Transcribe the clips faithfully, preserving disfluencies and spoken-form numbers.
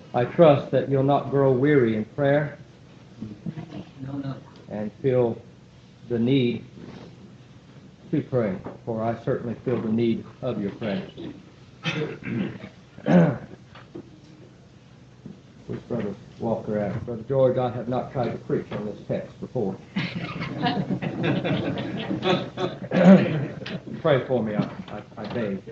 I trust that you'll not grow weary in prayer No, no. and feel the need to pray, for I certainly feel the need of your prayers. Where's Brother Walker at? Brother George, I have not tried to preach on this text before. Pray for me, I, I, I beg.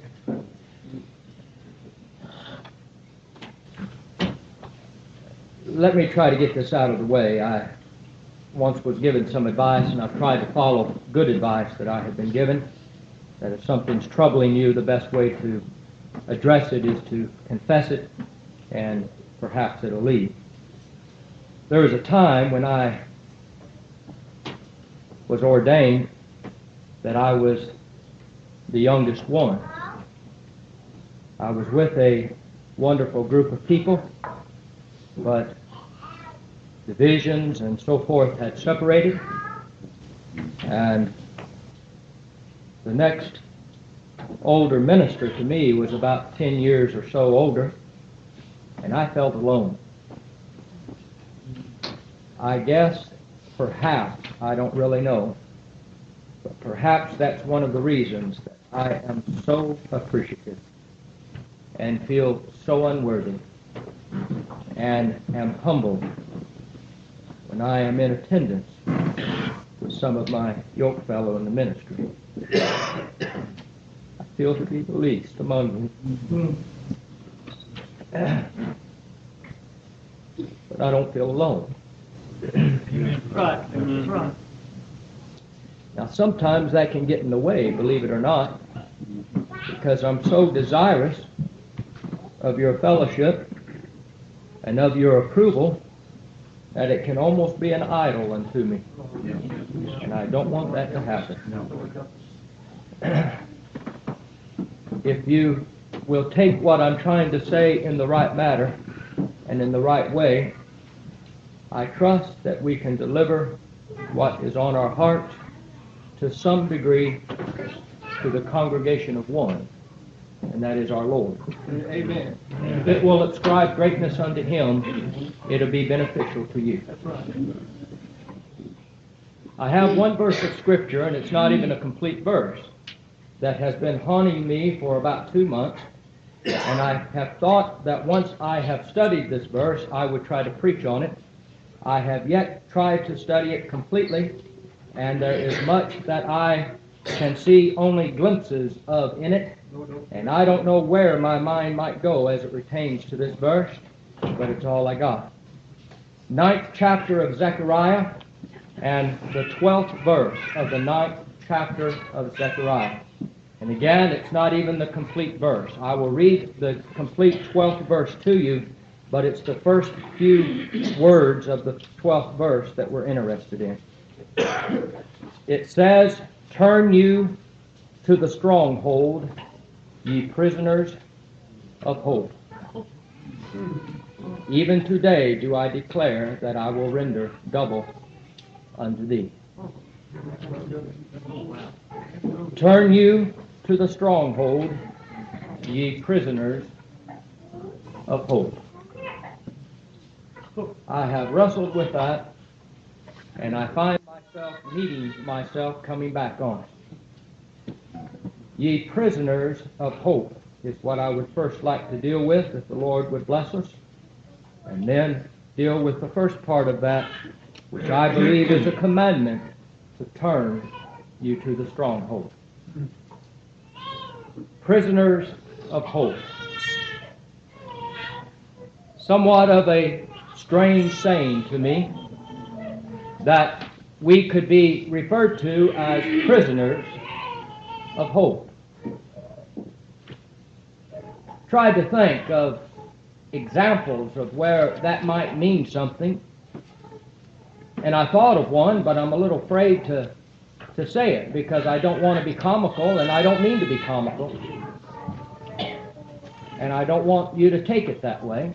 Let me try to get this out of the way. I once was given some advice, and I've tried to follow good advice that I have been given, that if something's troubling you, the best way to address it is to confess it, and perhaps it'll leave. There was a time when I was ordained that I was the youngest one. I was with a wonderful group of people, but divisions and so forth had separated, and the next older minister to me was about ten years or so older, and I felt alone. I guess, perhaps, I don't really know, but perhaps that's one of the reasons that I am so appreciative and feel so unworthy and am humbled when I am in attendance with some of my yoke fellow in the ministry. I feel to be the least among you. But I don't feel alone. Right. Right. Now, sometimes that can get in the way, believe it or not, because I'm so desirous of your fellowship and of your approval that it can almost be an idol unto me. And I don't want that to happen. If you will take what I'm trying to say in the right matter and in the right way, I trust that we can deliver what is on our hearts to some degree to the congregation of one, and that is our Lord. Amen. If it will ascribe greatness unto Him, it'll be beneficial to you. That's right. I have one verse of Scripture, and it's not even a complete verse, that has been haunting me for about two months, and I have thought that once I have studied this verse, I would try to preach on it. I have yet tried to study it completely, and there is much that I can see only glimpses of in it, and I don't know where my mind might go as it pertains to this verse, but it's all I got. Ninth chapter of Zechariah and the twelfth verse of the ninth chapter of Zechariah. And again, it's not even the complete verse. I will read the complete twelfth verse to you, but it's the first few words of the twelfth verse that we're interested in. It says, "Turn you to the stronghold, ye prisoners of hope. Even today do I declare that I will render double unto thee." Turn you to the stronghold, ye prisoners of hope. I have wrestled with that, and I find myself meeting myself coming back on it. Ye prisoners of hope is what I would first like to deal with, if the Lord would bless us, and then deal with the first part of that, which I believe is a commandment to turn you to the stronghold. Prisoners of hope. Somewhat of a strange saying to me that we could be referred to as prisoners of hope. Tried to think of examples of where that might mean something, and I thought of one, but I'm a little afraid to, to say it because I don't want to be comical, and I don't mean to be comical, and I don't want you to take it that way.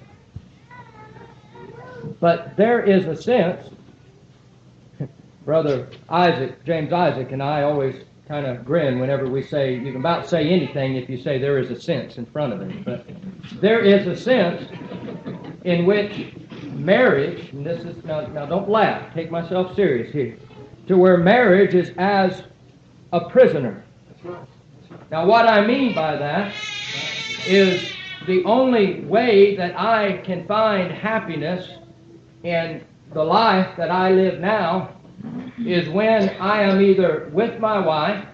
But there is a sense, Brother Isaac, James Isaac, and I always kind of grin whenever we say, you can about say anything if you say there is a sense in front of it. But there is a sense in which marriage, and this is, now, now don't laugh, take myself serious here, to where marriage is as a prisoner. Now what I mean by that is the only way that I can find happiness in the life that I live now is when I am either with my wife,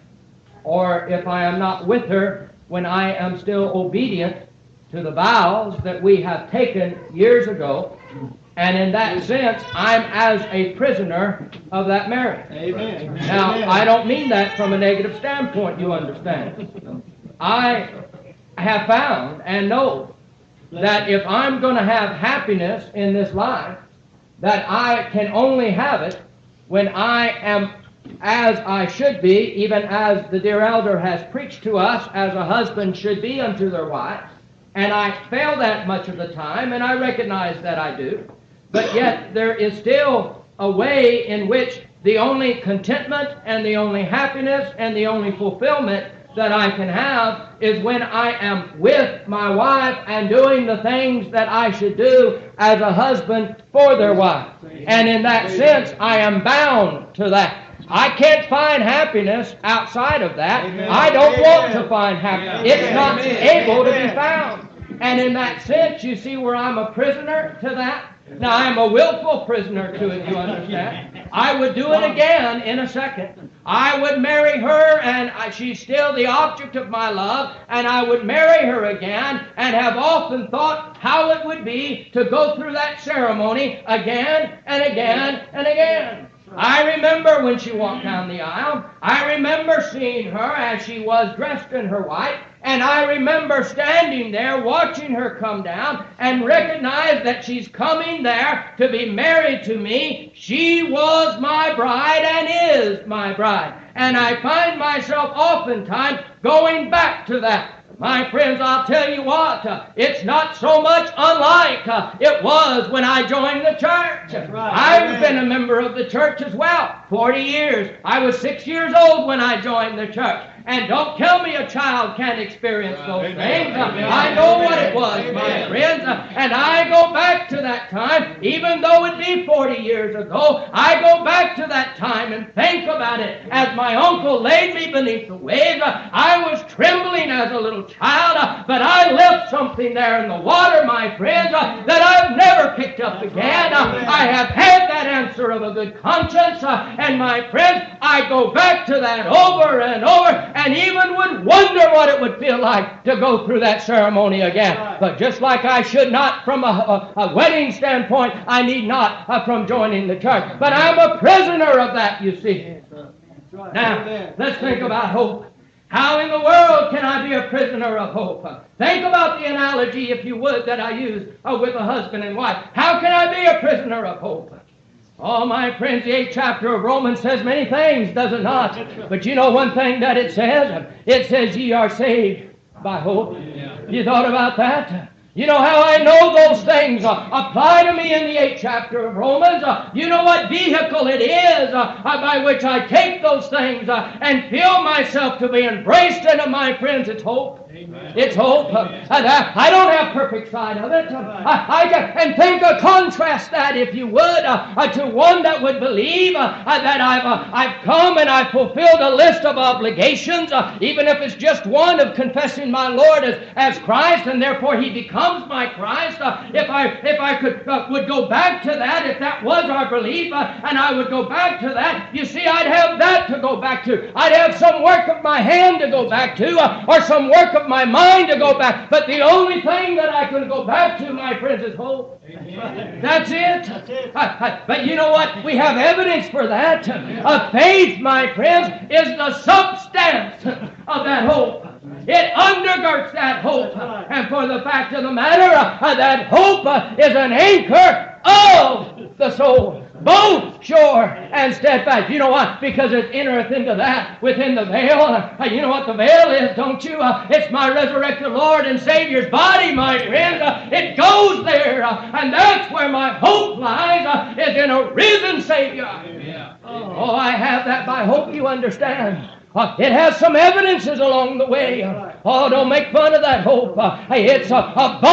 or if I am not with her, when I am still obedient to the vows that we have taken years ago. And in that sense, I'm as a prisoner of that marriage. Amen. Now, Amen. I don't mean that from a negative standpoint, you understand. I have found and know that if I'm going to have happiness in this life, that I can only have it when I am as I should be, even as the dear elder has preached to us, as a husband should be unto their wife. And I fail that much of the time, and I recognize that I do. But yet there is still a way in which the only contentment and the only happiness and the only fulfillment that I can have is when I am with my wife and doing the things that I should do as a husband for their wife. And in that sense, I am bound to that. I can't find happiness outside of that. Amen. I don't Amen. want to find happiness. Amen. It's not Amen. able to be Amen. found. And in that sense, you see where I'm a prisoner to that? Now, I'm a willful prisoner to it, you understand? I would do it again in a second. I would marry her, and I, she's still the object of my love, and I would marry her again, and have often thought how it would be to go through that ceremony again and again and again. I remember when she walked down the aisle. I remember seeing her as she was dressed in her white. And I remember standing there watching her come down and recognize that she's coming there to be married to me. She was my bride and is my bride. And I find myself oftentimes going back to that. My friends, I'll tell you what, uh, it's not so much unlike uh, it was when I joined the church. That's right. I've Amen. been a member of the church as well, forty years. I was six years old when I joined the church. And don't tell me a child can't experience those Amen. things. Uh, Amen. I know what it was, Amen. my friends. Uh, and I go back to that time, even though it be forty years ago, I go back to that time and think about it. As my uncle laid me beneath the waves, uh, I was trembling as a little child, uh, but I left something there in the water, my friends, uh, that I've never picked up again. Uh, I have had that answer of a good conscience, uh, and my friends, I go back to that over and over, and even would wonder what it would feel like to go through that ceremony again. But just like I should not from a, a, a wedding standpoint, I need not uh, from joining the church. But I'm a prisoner of that, you see. Now, let's think about hope. How in the world can I be a prisoner of hope? Think about the analogy, if you would, that I used uh, with a husband and wife. How can I be a prisoner of hope? Oh, my friends, the eighth chapter of Romans says many things, does it not? But you know one thing that it says? It says ye are saved by hope. You thought about that? You know how I know those things uh, apply to me in the eighth chapter of Romans? Uh, you know what vehicle it is uh, by which I take those things uh, and feel myself to be embraced into, my friends, it's hope. Amen. It's hope. Uh, and I, I don't have perfect sight of it. Uh, I, I, and think, uh, contrast that, if you would, uh, uh, to one that would believe uh, uh, that I've, uh, I've come and I've fulfilled a list of obligations, uh, even if it's just one of confessing my Lord as, as Christ, and therefore He becomes my Christ. Uh, if I if I could uh, would go back to that, if that was our belief, uh, and I would go back to that, you see, I'd have that to go back to. I'd have some work of my hand to go back to, uh, or some work of my mind to go back. But the only thing that I can go back to, my friends, is hope. Amen. That's it. That's it. Uh, uh, but you know what? We have evidence for that. Uh, faith, my friends, is the substance of that hope. It undergirds that hope. And for the fact of the matter, uh, that hope uh, is an anchor of the soul, both sure and steadfast. You know what? Because it entereth into that within the veil. Uh, you know what the veil is, don't you? Uh, it's my resurrected Lord and Savior's body, my friends. Uh, it goes there, uh, and that's where my hope lies, uh, is in a risen Savior. Yeah. Oh, I have that by hope, you understand. Uh, it has some evidences along the way. Uh, oh, don't make fun of that hope. Uh, it's uh, uh, both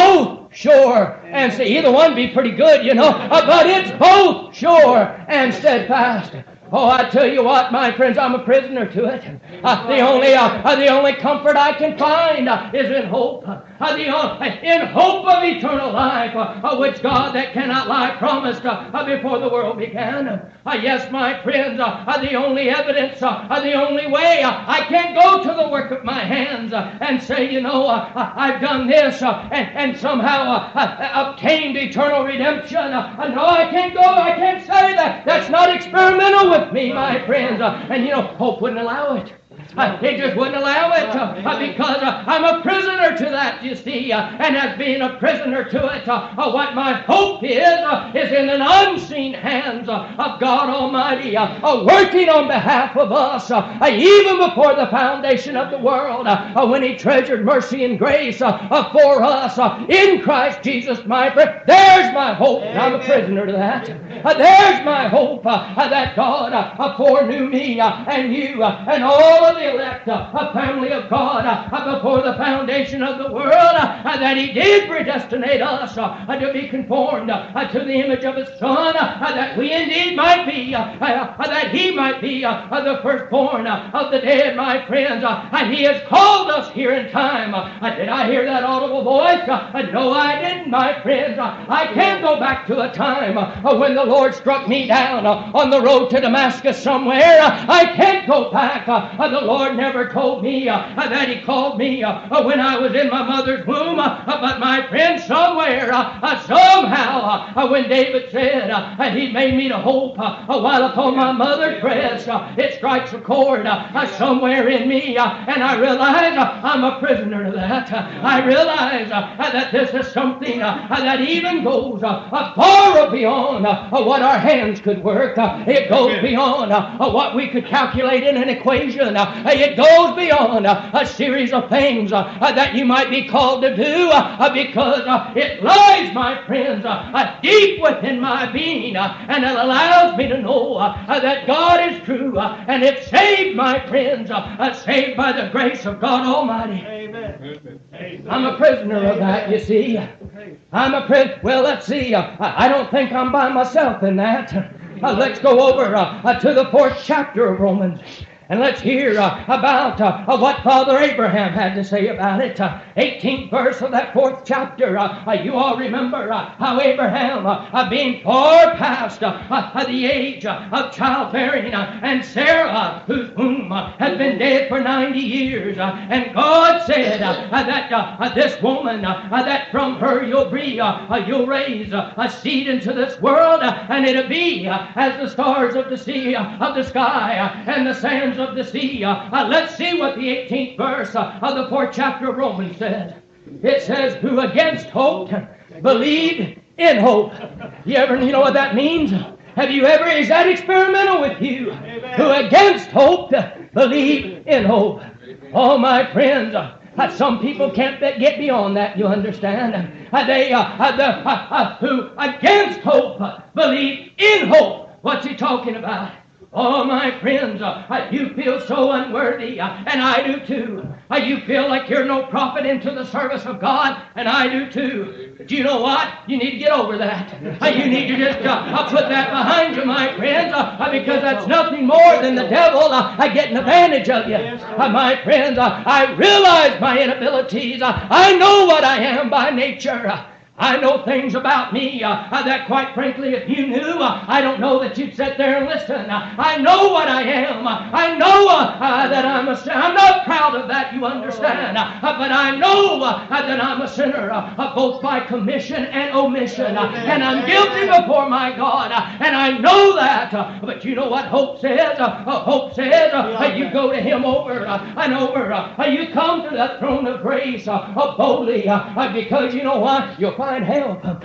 sure and steadfast. Either one be pretty good, you know, uh, but it's both sure and steadfast. Oh, I tell you what, my friends, I'm a prisoner to it. Uh, the only uh, uh, the only comfort I can find uh, is in hope. Uh, the, uh, in hope of eternal life, uh, uh, which God that cannot lie promised uh, uh, before the world began. Uh, yes, my friends, uh, uh, the only evidence, uh, uh, the only way, uh, I can't go to the work of my hands uh, and say, you know, uh, uh, I've done this uh, and, and somehow uh, uh, obtained eternal redemption. Uh, uh, no, I can't go, I can't say that. That's not experimental with me, my friends. Uh, and you know, hope wouldn't allow it. Uh, he just wouldn't allow it uh, uh, because uh, I'm a prisoner to that, you see. Uh, and as being a prisoner to it, uh, uh, what my hope is, uh, is in an unseen hands uh, of God Almighty, uh, uh, working on behalf of us, uh, uh, even before the foundation of the world, uh, uh, when He treasured mercy and grace uh, uh, for us uh, in Christ Jesus, my friend. There's my hope. And I'm a prisoner to that. Uh, there's my hope uh, uh, that God uh, foreknew me uh, and you uh, and all of the elect, uh, a family of God, uh, before the foundation of the world, uh, that He did predestinate us uh, to be conformed uh, to the image of His Son, uh, that we indeed might be, uh, uh, that He might be uh, the firstborn uh, of the dead, my friends. Uh, and He has called us here in time. Uh, did I hear that audible voice? Uh, no, I didn't, my friends. Uh, I can't go back to a time uh, when the Lord struck me down uh, on the road to Damascus somewhere. Uh, I can't go back. Uh, the Lord never told me uh, that He called me uh, when I was in my mother's womb. Uh, but my friend, somewhere, uh, uh, somehow, uh, when David said uh, He made me to hope uh, while upon my mother's breast, uh, it strikes a chord uh, somewhere in me, uh, and I realize uh, I'm a prisoner to that. Uh, I realize uh, that this is something uh, that even goes uh, far beyond uh, what our hands could work. Uh, it goes beyond uh, what we could calculate in an equation. Uh, It goes beyond uh, a series of things uh, uh, that you might be called to do uh, because uh, it lies, my friends, uh, uh, deep within my being, uh, and it allows me to know uh, uh, that God is true, uh, and it's saved, my friends, uh, uh, saved by the grace of God Almighty. Amen. I'm a prisoner of that, you see. I'm a prisoner. Well, let's see. Uh, I don't think I'm by myself in that. Uh, let's go over uh, uh, to the fourth chapter of Romans. And let's hear uh, about uh, uh, what Father Abraham had to say about it. Uh, eighteenth verse of that fourth chapter. Uh, uh, you all remember uh, how Abraham, uh, uh, being far past uh, uh, the age uh, of childbearing, uh, and Sarah, whose womb uh, had been dead for ninety years, uh, and God said uh, uh, that uh, uh, this woman, uh, uh, that from her you'll be, uh, uh, you'll raise uh, a seed into this world, uh, and it'll be uh, as the stars of the sea, uh, of the sky, uh, and the sands of the sea. Uh, uh, let's see what the eighteenth verse uh, of the fourth chapter of Romans says. It says, who against hope believed in hope. You ever, you know what that means? Have you ever, is that experimental with you? Amen. Who against hope believed in hope. Oh, my friends, uh, some people can't get beyond that, you understand. Uh, they, uh, uh, the, uh, uh, who against hope believe in hope. What's he talking about? Oh, my friends, uh, you feel so unworthy, uh, and I do too. Uh, you feel like you're no profit into the service of God, and I do too. But you know what? You need to get over that. Uh, you need to just uh, uh, put that behind you, my friends, uh, uh, because that's nothing more than the devil uh, uh, getting advantage of you. Uh, my friends, uh, I realize my inabilities. Uh, I know what I am by nature. Uh, I know things about me uh, uh, that, quite frankly, if you knew, uh, I don't know that you'd sit there and listen. Uh, I know what I am. Uh, I know uh, uh, that I'm a sinner. I'm not proud of that, you understand. Uh, uh, but I know uh, uh, that I'm a sinner, uh, uh, both by commission and omission. Uh, and I'm guilty before my God. Uh, and I know that. Uh, but you know what hope says? Uh, uh, hope says uh, uh, you go to Him over uh, and over. Uh, uh, you come to that throne of grace uh, uh, boldly uh, uh, because you know what? You'll find help.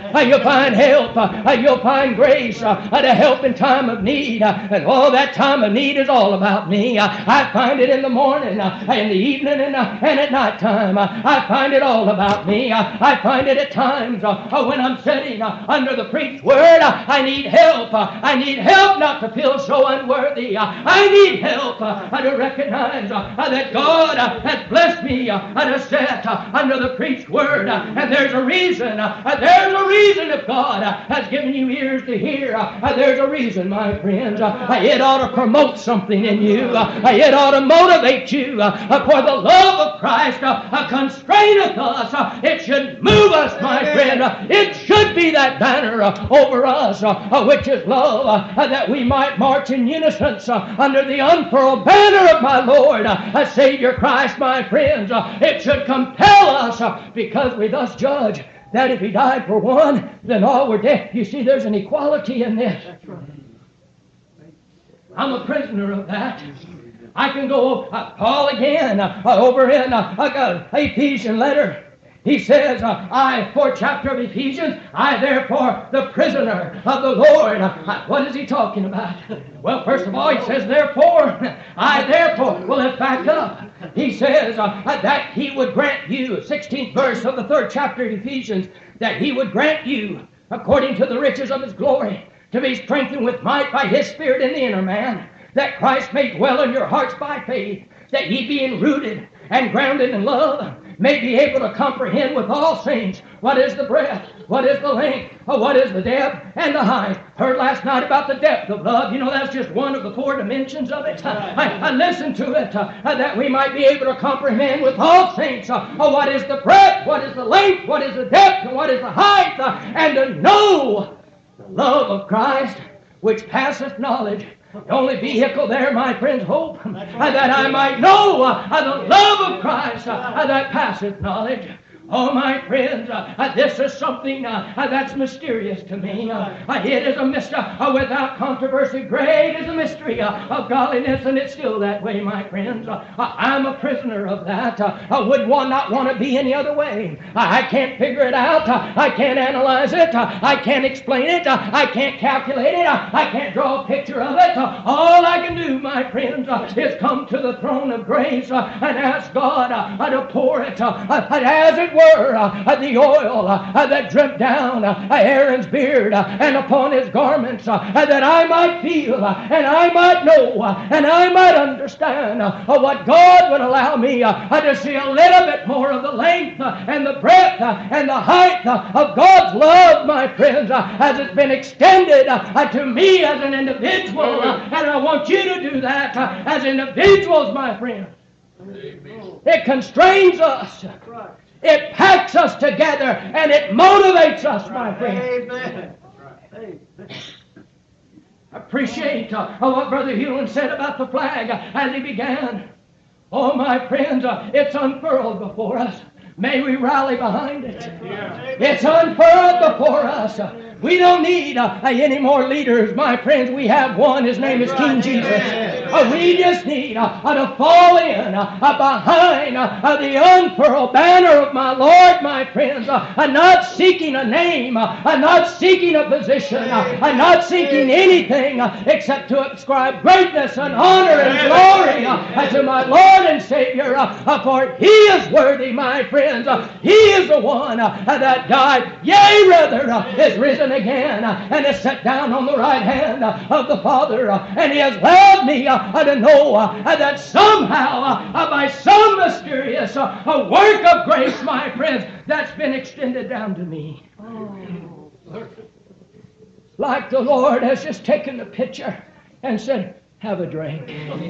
Uh, you'll find help. Uh, you'll find grace uh, to help in time of need. Uh, and all that time of need is all about me. Uh, I find it in the morning, uh, in the evening, and, uh, and at night time. Uh, I find it all about me. Uh, I find it at times uh, when I'm sitting uh, under the preached word. Uh, I need help. Uh, I need help not to feel so unworthy. Uh, I need help uh, to recognize uh, that God uh, has blessed me uh, to sit uh, under the preached word. Uh, and there's a reason. Uh, there's a reason if God uh, has given you ears to hear. Uh, there's a reason, my friends. Uh, it ought to promote something in you. Uh, it ought to motivate you. Uh, for the love of Christ uh, uh, constraineth us. Uh, it should move us, my friend. Uh, it should be that banner uh, over us, uh, uh, which is love, uh, uh, that we might march in unison uh, under the unfurled banner of my Lord, uh, uh, Savior Christ, my friends. Uh, it should compel us uh, because we thus judge that if He died for one, then all were dead. You see, there's an equality in this. I'm a prisoner of that. I can go, uh, Paul again, uh, over in uh, uh, Ephesian letter. He says, uh, I, fourth chapter of Ephesians, I therefore, the prisoner of the Lord. Uh, what is he talking about? Well, first of all, he says, therefore, I therefore, well, let's back up. He says uh, that He would grant you, sixteenth verse of the third chapter of Ephesians, that He would grant you, according to the riches of His glory, to be strengthened with might by His Spirit in the inner man, that Christ may dwell in your hearts by faith, that ye being rooted and grounded in love, may be able to comprehend with all saints what is the breadth, what is the length, or what is the depth and the height. Heard last night about the depth of love. You know, that's just one of the four dimensions of it. I, I listened to it uh, that we might be able to comprehend with all saints uh, what is the breadth, what is the length, what is the depth, and what is the height, uh, and to know the love of Christ, which passeth knowledge. The only vehicle there, my friends, hope, uh, that I might know uh, the love of Christ uh, that passeth knowledge. Oh, my friends, uh, uh, this is something uh, uh, that's mysterious to me. Uh, uh, it is a mystery uh, without controversy. Great is a mystery uh, of godliness, and it's still that way, my friends. Uh, uh, I'm a prisoner of that. Uh, I would one not want to be any other way. Uh, I can't figure it out. Uh, I can't analyze it. Uh, I can't explain it. Uh, I can't calculate it. Uh, I can't draw a picture of it. Uh, all I can do, my friends, uh, is come to the throne of grace uh, and ask God uh, uh, to pour it uh, uh, as it were. Uh, the oil uh, that dripped down uh, Aaron's beard uh, and upon his garments, uh, that I might feel uh, and I might know uh, and I might understand uh, what God would allow me uh, to see a little bit more of the length uh, and the breadth uh, and the height uh, of God's love, my friends, uh, as it's been extended uh, to me as an individual, uh, and I want you to do that uh, as individuals, my friends. It constrains us. It packs us together and it motivates us, my friend. Amen. I appreciate uh, what Brother Hewlin said about the flag uh, as he began. Oh, my friends, uh, it's unfurled before us. May we rally behind it. It's unfurled before us. We don't need uh, any more leaders, my friends. We have one. His name is King Jesus. Uh, we just need uh, uh, to fall in uh, uh, behind uh, the unfurled banner of my Lord, my friends. Uh, uh, not seeking a name, uh, uh, not seeking a position, uh, uh, not seeking anything uh, except to ascribe greatness and honor and glory uh, uh, to my Lord and Savior. Uh, uh, for He is worthy, my friends. Uh, he is the one uh, uh, that died, yea, rather, uh, is risen again uh, and is set down on the right hand uh, of the Father, uh, and He has allowed me uh, uh, to know uh, uh, that somehow uh, uh, by some mysterious uh, uh, work of grace, my friends, that's been extended down to me. Oh. Like the Lord has just taken the pitcher and said, have a drink.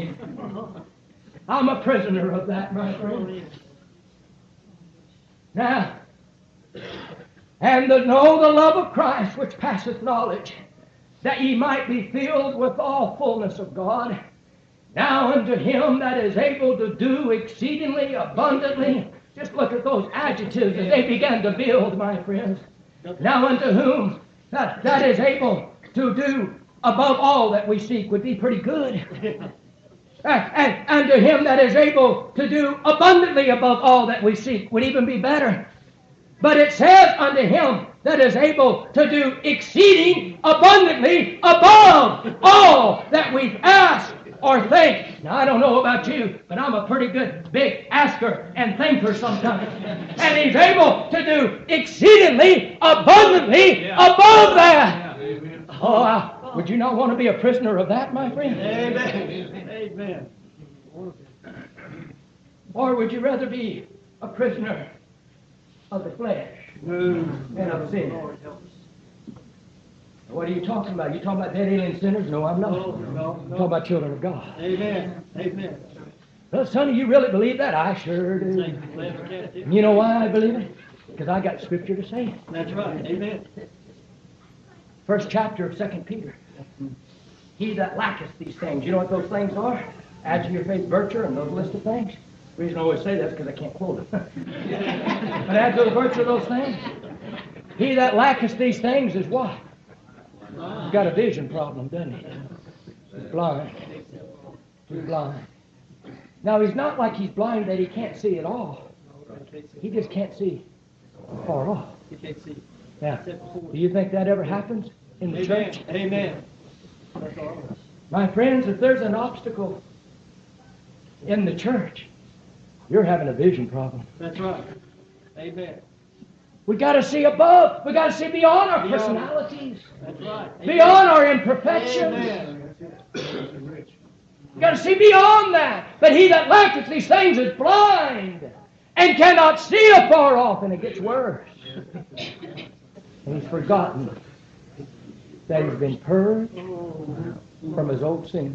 I'm a prisoner of that, my friend. Now, and to know the love of Christ which passeth knowledge, that ye might be filled with all fullness of God. Now unto Him that is able to do exceedingly abundantly. Just look at those adjectives as they began to build, my friends. Now unto whom that, that is able to do above all that we seek would be pretty good. Uh, and unto Him that is able to do abundantly above all that we seek would even be better. But it says unto him that is able to do exceeding abundantly above all that we ask or think. Now, I don't know about you, but I'm a pretty good big asker and thinker sometimes. And he's able to do exceedingly abundantly above that. Oh, I, would you not want to be a prisoner of that, my friend? Amen. Amen. Or would you rather be a prisoner of the flesh and of sin? What are you talking about? You talking about dead alien sinners? No, I'm not. No, no, I'm no. talking about children of God. Amen. Amen. Well, sonny, you really believe that? I sure do. And you know why I believe it? Because I got Scripture to say it. That's right. Amen. First chapter of Second Peter. He that lacketh these things. You know what those things are? Add to your faith virtue and those list of things. The reason I always say that is because I can't quote it. But add to the virtue of those things. He that lacketh these things is what? He's got a vision problem, doesn't he? He's blind. He's blind. Now, he's not like he's blind that he can't see at all. He just can't see far off. You can't see. Now, do you think that ever happens in the Amen. church? Amen. That's all. My friends, if there's an obstacle in the church, you're having a vision problem. That's right. Amen. We got to see above. We got to see beyond our Beyond. personalities, That's right. beyond our imperfections. Amen. We got to see beyond that. But he that lacketh these things is blind and cannot see afar off, and it gets worse. And he's forgotten that he's been purged from his old sin.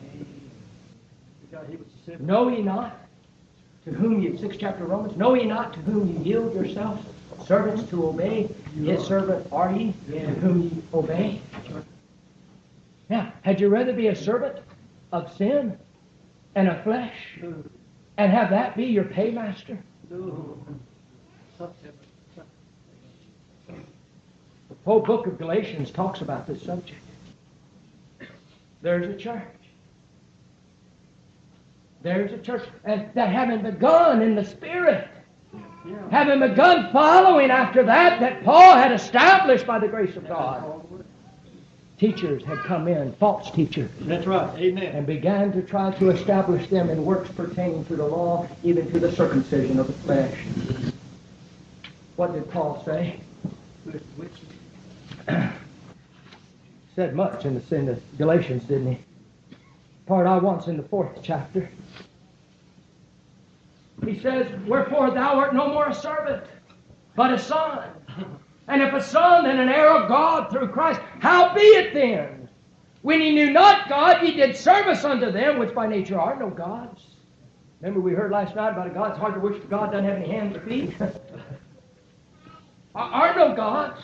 Know ye not to whom ye, sixth chapter of Romans, know ye not to whom ye yield yourselves, servants to obey, his servant are ye, to whom ye obey. Now, had you rather be a servant of sin and of flesh and have that be your paymaster? The whole book of Galatians talks about this subject. There's a church. There's a church and that having begun in the Spirit, having begun following after that, that Paul had established by the grace of God. Teachers had come in, false teachers. That's right. Amen. And began to try to establish them in works pertaining to the law, even to the circumcision of the flesh. What did Paul say? Said much in the sin of Galatians, didn't he? Part I want's in the fourth chapter. He says, wherefore thou art no more a servant, but a son. And if a son, then an heir of God through Christ. Howbeit then, when ye knew not God, ye did service unto them, which by nature are no gods. Remember we heard last night about a God. It's hard to worship God doesn't have any hands or feet. Are no gods.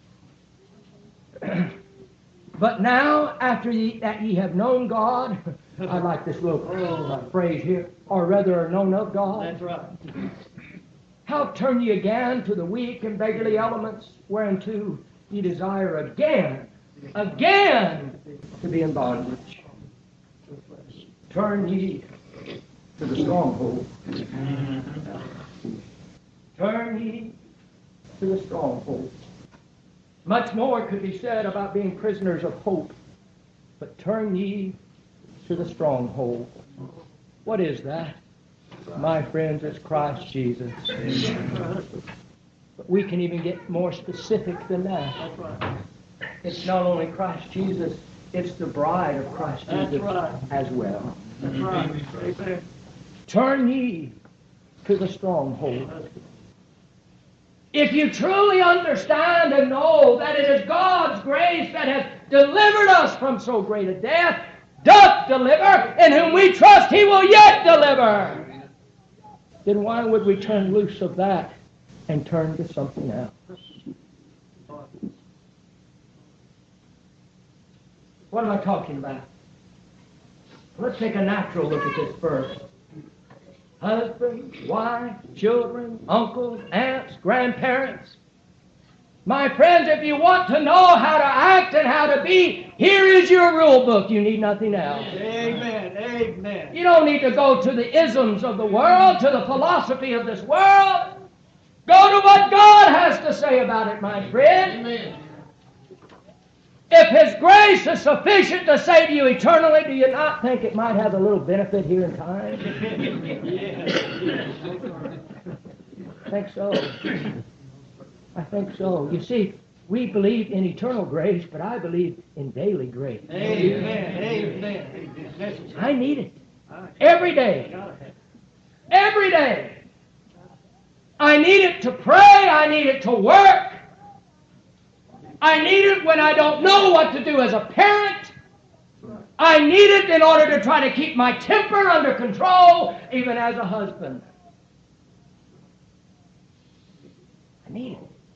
But now, after ye, that ye have known God, I like this little uh, phrase here, or rather are known of God. That's right. How turn ye again to the weak and beggarly elements, whereunto ye desire again, again to be in bondage? Turn ye to the stronghold. Turn ye to the stronghold. Much more could be said about being prisoners of hope, but turn ye to the stronghold. What is that? My friends, it's Christ Jesus. But we can even get more specific than that. It's not only Christ Jesus, it's the bride of Christ Jesus as well. That's right. Amen. Turn ye to the stronghold. If you truly understand and know that it is God's grace that has delivered us from so great a death, doth deliver, in whom we trust he will yet deliver, then why would we turn loose of that and turn to something else? What am I talking about? Let's take a natural look at this first. Husband, wife, children, uncles, aunts, grandparents. My friends, if you want to know how to act and how to be, here is your rule book. You need nothing else. Amen. Amen. You don't need to go to the isms of the world, to the philosophy of this world. Go to what God has to say about it, my friend. Amen. If His grace is sufficient to save you eternally, do you not think it might have a little benefit here in time? I think so. I think so. You see, we believe in eternal grace, but I believe in daily grace. Amen. Amen. I need it. Every day. Every day. I need it to pray. I need it to work. I need it when I don't know what to do as a parent. I need it in order to try to keep my temper under control, even as a husband. I need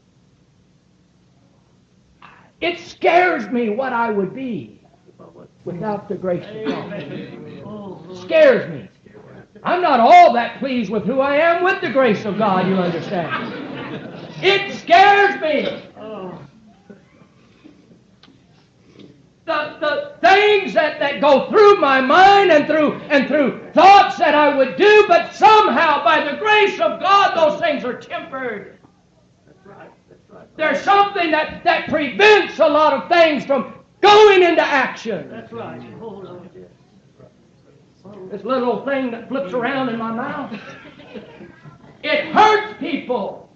it. It scares me what I would be without the grace of God. It scares me. I'm not all that pleased with who I am with the grace of God, you understand. It scares me. The, the things that, that go through my mind and through and through thoughts that I would do, but somehow by the grace of God those things are tempered. That's right. That's right. There's something that, that prevents a lot of things from going into action. That's right. Hold on. This little thing that flips around in my mouth, it hurts people.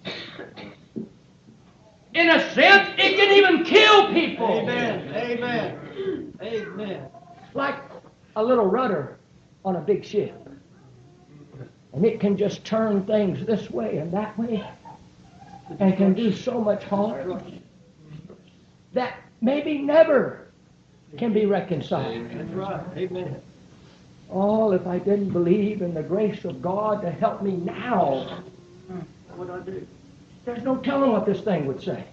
In a sense, it can even kill people. Amen. Amen. Amen. Like a little rudder on a big ship. And it can just turn things this way and that way. And can do so much harm that maybe never can be reconciled. That's right. Amen. Oh, if I didn't believe in the grace of God to help me now, What do I do? there's no telling what this thing would say.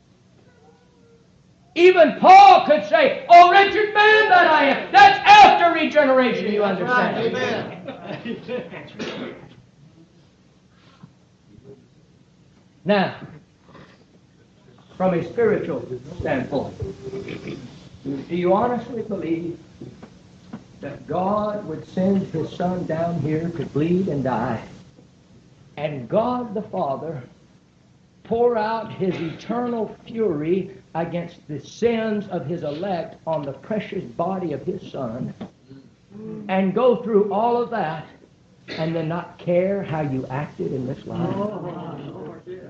Even Paul could say, "Oh, wretched man that I am." That's after regeneration, you That's right. understand. Amen. Now, from a spiritual standpoint, do you honestly believe that God would send His Son down here to bleed and die, and God the Father pour out His eternal fury against the sins of His elect on the precious body of His Son, and go through all of that, and then not care how you acted in this life? Oh, Lord, yes.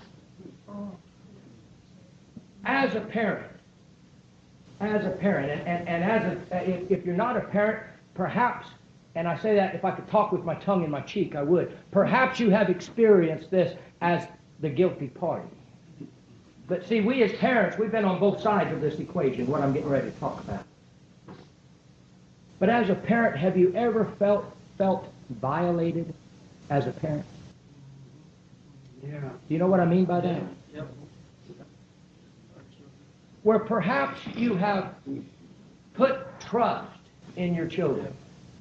As a parent, as a parent, and, and, and as a, if, if you're not a parent, perhaps, and I say that if I could talk with my tongue in my cheek, I would, perhaps you have experienced this as the guilty party. But see, we as parents, we've been on both sides of this equation, what I'm getting ready to talk about. But as a parent, have you ever felt felt violated as a parent? Yeah. Do you know what I mean by that? Yep. Where perhaps you have put trust in your children.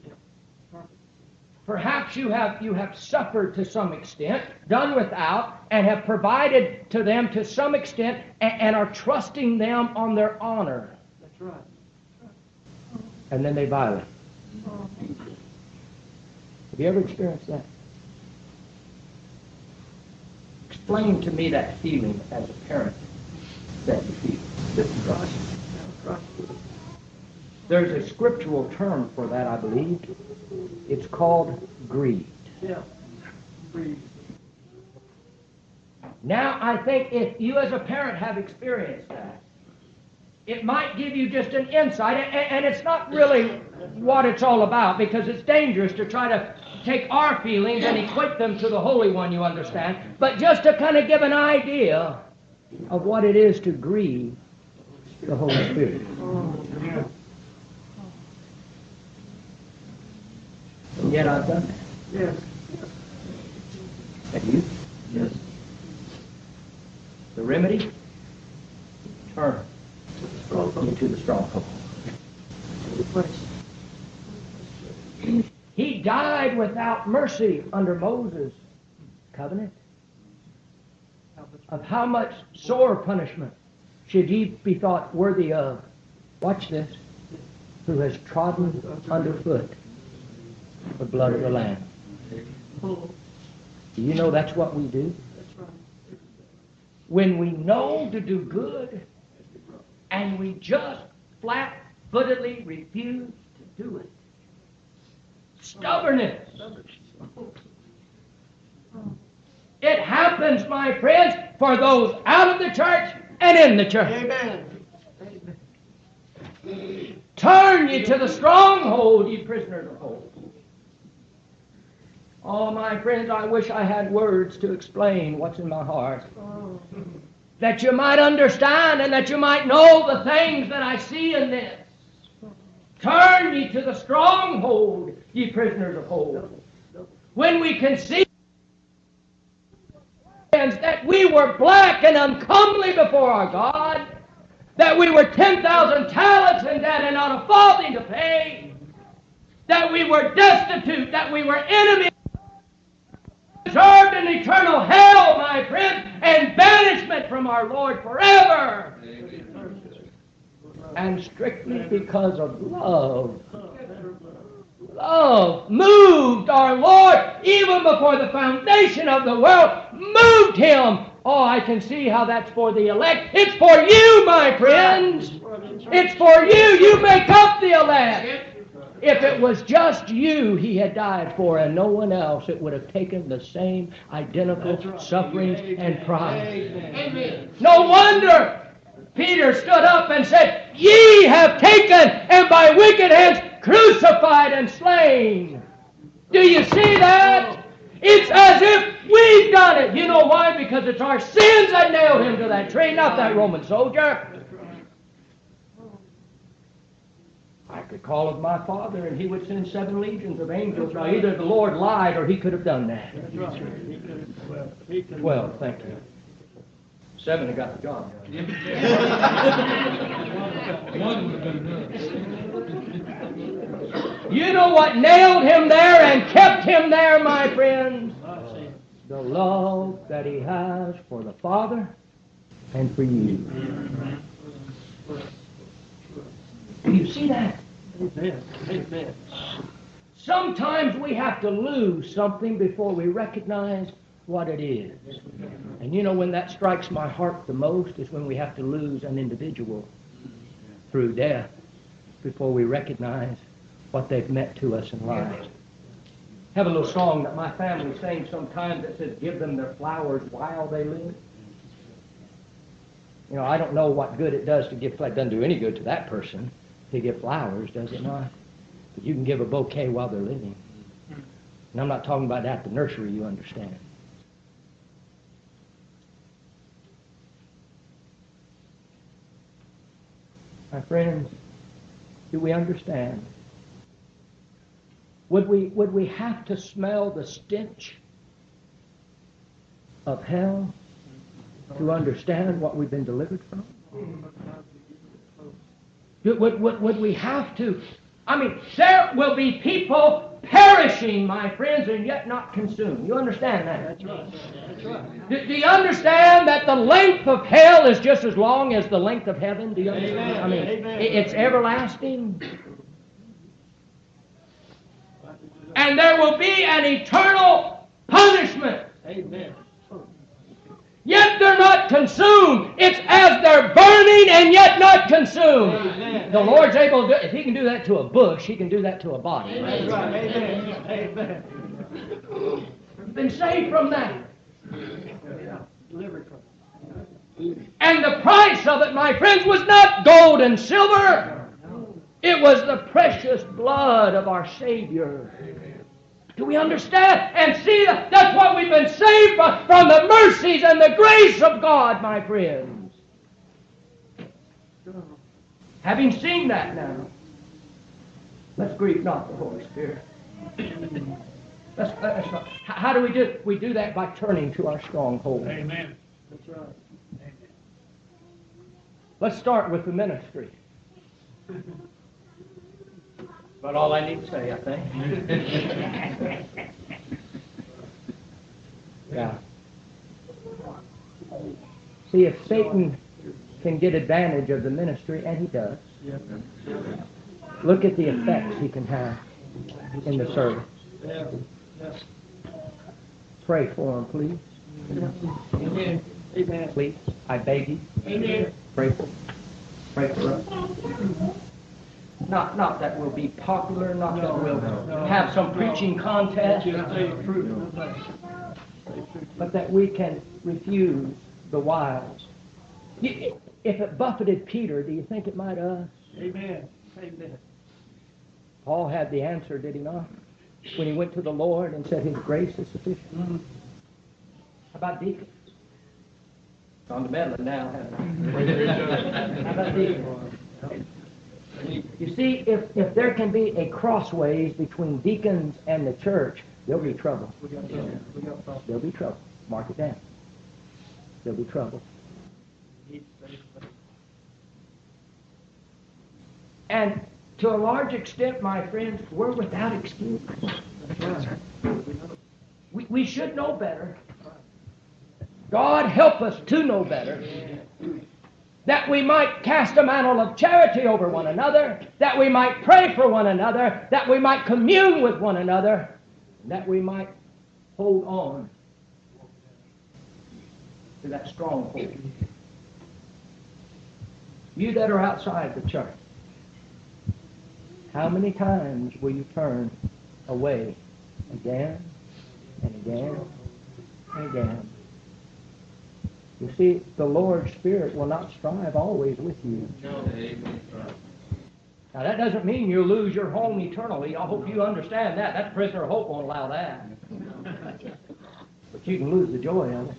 Perhaps you have you have suffered to some extent, done without, and have provided to them to some extent, and, and are trusting them on their honor. That's right. And then they violate. Have you ever experienced that? Explain to me that feeling as a parent that you feel. That's right. That's right. There's a scriptural term for that, I believe. It's called greed. Yeah. Breathe. Now, I think if you as a parent have experienced that, it might give you just an insight, and, and it's not really what it's all about, because it's dangerous to try to take our feelings and equate them to the Holy One, you understand, but just to kind of give an idea of what it is to grieve the Holy Spirit. And yet I've done that. Yes. Have you? Yes. The remedy? Turn you to the stronghold. He died without mercy under Moses' covenant. Of how much sore punishment should ye be thought worthy of? Watch this. Who has trodden underfoot the blood of the Lamb. Oh, Do you know that's what we do? that's right. when we know to do good and we just flat-footedly refuse to do it. Stubbornness. It happens, my friends, for those out of the church and in the church. Amen. Turn ye to the stronghold, ye prisoners of hope. Oh, my friends, I wish I had words to explain what's in my heart. That you might understand and that you might know the things that I see in this. Turn ye to the stronghold, ye prisoners of hope. When we can see that we were black and uncomely before our God, that we were ten thousand talents in debt and not a farthing to pay, that we were destitute, that we were enemies, deserved an eternal hell, my friends, and banishment from our Lord forever. And strictly because of love. Love moved our Lord even before the foundation of the world, moved Him. Oh, I can see how that's for the elect. It's for you, my friends. It's for you. You make up the elect. If it was just you He had died for and no one else, it would have taken the same identical sufferings and trials. No wonder Peter stood up and said, "Ye have taken and by wicked hands crucified and slain." Do you see that? It's as if we've done it. You know why? Because it's our sins that nailed Him to that tree, not that Roman soldier. I could call of my Father and He would send seven legions of angels. Now either the Lord lied or He could have done that. Well, thank you. Seven have got the job done. You know what nailed Him there and kept Him there, my friends? The love that He has for the Father and for you. Do you see that? Amen. Amen. Sometimes we have to lose something before we recognize what it is. And you know when that strikes my heart the most is when we have to lose an individual through death before we recognize what they've meant to us in life. I have a little song that my family sings sometimes that says, "Give them their flowers while they live." You know, I don't know what good it does to give flowers. It doesn't do any good to that person to give flowers, does it not? But you can give a bouquet while they're living. And I'm not talking about at the nursery, you understand. My friends, do we understand? Would we, would we have to smell the stench of hell to understand what we've been delivered from? Would, would, would we have to? I mean, there will be people perishing, my friends, and yet not consumed. You understand that? That's right. That's right. Do, do you understand that the length of hell is just as long as the length of heaven? Do you understand? Amen. I mean, Amen. it, it's everlasting. And there will be an eternal punishment. Amen. Yet they're not consumed. It's as they're burning and yet not consumed. Amen. The Lord's able to do, if He can do that to a bush, He can do that to a body. That's right. Amen. Amen. You've been saved from that. Delivered from. And the price of it, my friends, was not gold and silver. It was the precious blood of our Savior. Do we understand and see that? That's what we've been saved from, from the mercies and the grace of God, my friends. Having seen that now, let's grieve not the Holy Spirit. Let's, let's not. How do we do it? We do that by turning to our stronghold. Amen. That's right. Amen. Let's start with the ministry. About all I need to say, I think. Yeah. See, if Satan can get advantage of the ministry, and he does, Yes. look at the effects he can have in the service. Yeah. Yes. Pray for him, please. Amen. Amen. Please, I beg you, Amen. pray for, pray for us. Not, not that we'll be popular, not that we'll no, have some no. preaching contest, Just say the truth. but that we can refuse the wiles. You- If it buffeted Peter, do you think it might us? Amen. Amen. Paul had the answer, did he not? When he went to the Lord and said, His grace is sufficient. Mm. How about deacons? On the meddling now. How about deacons? You see, if, if there can be a crossways between deacons and the church, there'll be trouble. We got trouble. We got trouble. There'll be trouble. Mark it down. There'll be trouble. And to a large extent, my friends, we're without excuse. We, we should know better. God help us to know better. That we might cast a mantle of charity over one another, that we might pray for one another, that we might commune with one another, that we might hold on to that stronghold. You that are outside the church, how many times will you turn away again and again and again? You see, the Lord's Spirit will not strive always with you. Now, that doesn't mean you'll lose your home eternally. I hope you understand that. That prisoner of hope won't allow that. But you can lose the joy of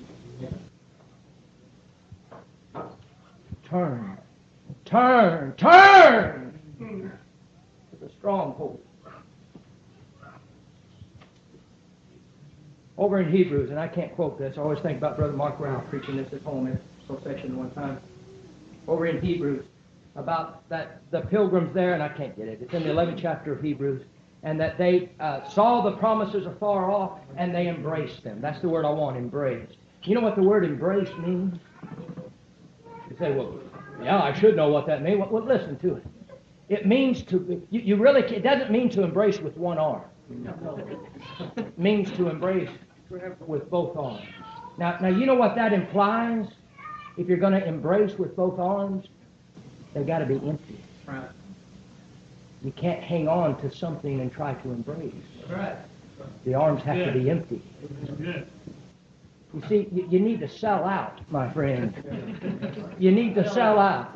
it. Turn. Turn. Turn to the stronghold. Over in Hebrews, and I can't quote this. I always think about Brother Mark Ralph preaching this at home in a section one time. Over in Hebrews, about that the pilgrims there, and I can't get it. It's in the eleventh chapter of Hebrews, and that they uh, saw the promises afar off, and they embraced them. That's the word I want, embrace. You know what the word embrace means? You say, well, yeah, I should know what that means. Well, well listen to it. It means to, you, you really, it doesn't mean to embrace with one arm. It means to embrace with both arms. Now, now you know what that implies? If you're going to embrace with both arms, they've got to be empty. Right. You can't hang on to something and try to embrace. Right. The arms have Yeah. to be empty. Good. You see, you, you need to sell out, my friend. You need to sell out.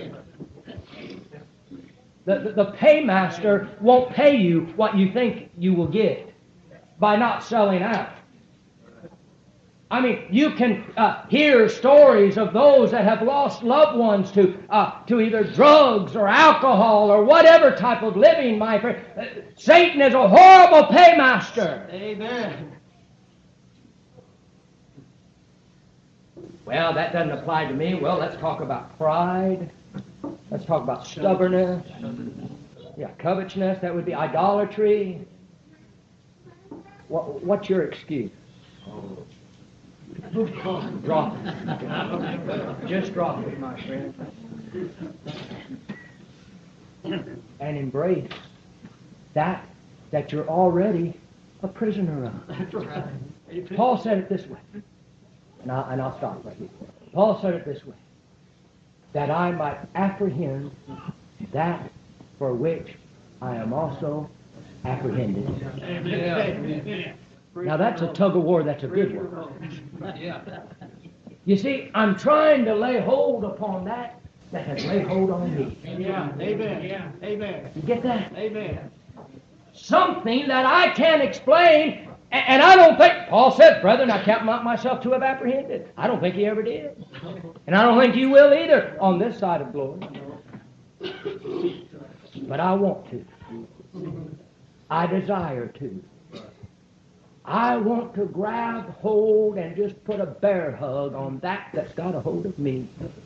The, the, the paymaster won't pay you what you think you will get by not selling out. I mean, you can uh, hear stories of those that have lost loved ones to uh, to either drugs or alcohol or whatever type of living, my friend. Uh, Satan is a horrible paymaster. Amen. Well, that doesn't apply to me. Well, let's talk about pride. Let's talk about stubbornness. Yeah, covetousness. That would be idolatry. What, what's your excuse? Drop it. Just drop it, my friend. And embrace that that you're already a prisoner of. That's right. Paul said it this way. And, I, and I'll stop right here. Paul said it this way. That I might apprehend that for which I am also apprehended. Amen. Now that's a tug of war, that's a good one. Yeah. You see, I'm trying to lay hold upon that that has laid hold on me. Yeah. Amen. Yeah. Amen. You get that? Amen. Something that I can't explain, a- and I don't think, Paul said, brethren, I count not myself to have apprehended. I don't think he ever did. And I don't think you will either on this side of glory. But I want to. I desire to. I want to grab hold and just put a bear hug on that that's got a hold of me.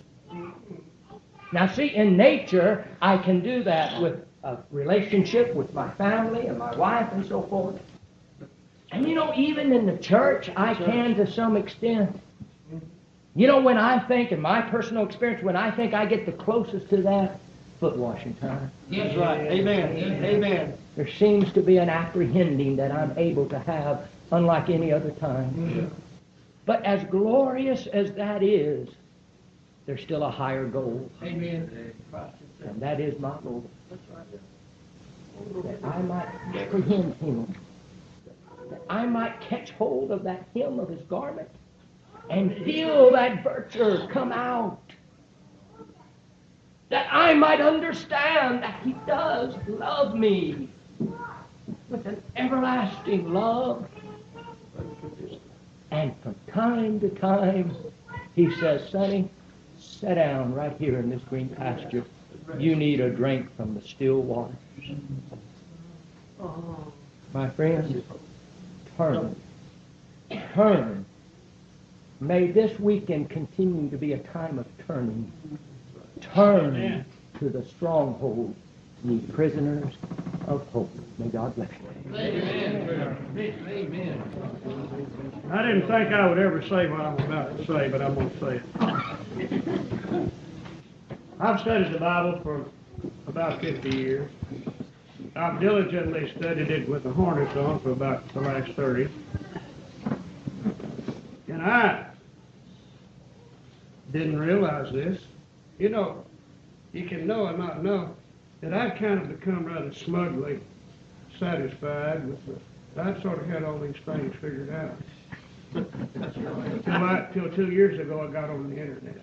Now see, in nature, I can do that with a relationship with my family and my wife and so forth. And you know, even in the church, I can to some extent. You know, when I think, in my personal experience, when I think I get the closest to that, foot washing time. That's right. Amen. Amen. There seems to be an apprehending that I'm able to have unlike any other time. But as glorious as that is, there's still a higher goal. Amen. And that is my goal. That I might apprehend him. That I might catch hold of that hem of his garment and feel that virtue come out. That I might understand that he does love me with an everlasting love. And from time to time, he says, Sonny, sit down right here in this green pasture. You need a drink from the still waters. My friends, turn. Turn. May this weekend continue to be a time of turning. Turn Amen. to the stronghold, ye prisoners of hope. May God bless you. Amen. Amen. I didn't think I would ever say what I'm about to say, but I'm going to say it. I've studied the Bible for about fifty years. I've diligently studied it with the harness on for about the last thirty. And I didn't realize this. You know, you can know and not know that I'd kind of become rather smugly satisfied with the, I sort of had all these things figured out. Till, I, till two years ago I got on the internet.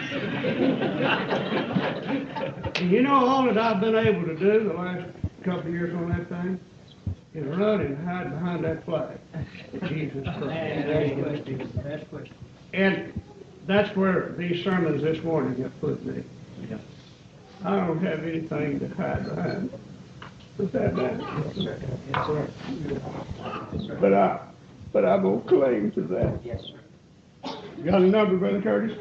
And you know all that I've been able to do the last couple of years on that thing is run and hide behind that flag. Jesus Christ. And that's where these sermons this morning have put me. I don't have anything to hide behind. Put that down. But I, but I'm gonna cling to that. Yes, sir. You got a number, Brother Curtis?